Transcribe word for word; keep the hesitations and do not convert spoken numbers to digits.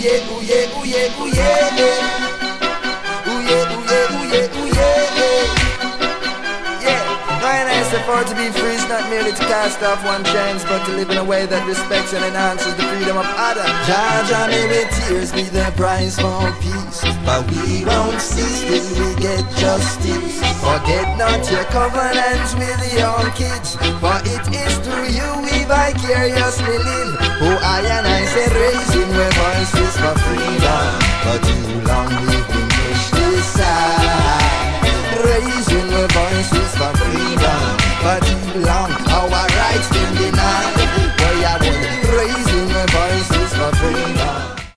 yeah, ooh yeah, ooh yeah, ooh yeah, yeah. Ooh yeah, ooh yeah, ooh yeah, ooh yeah, yeah. Yeah, mine I for to be free is not merely to cast off one chance, but to live in a way that respects and enhances the freedom of others. Jah Jah, may with tears be the price for peace, but we won't cease till we get justice. Forget not your covenants with your kids, for it is through you we vicariously live. Oh, I and I say raising our voices for freedom, but too long we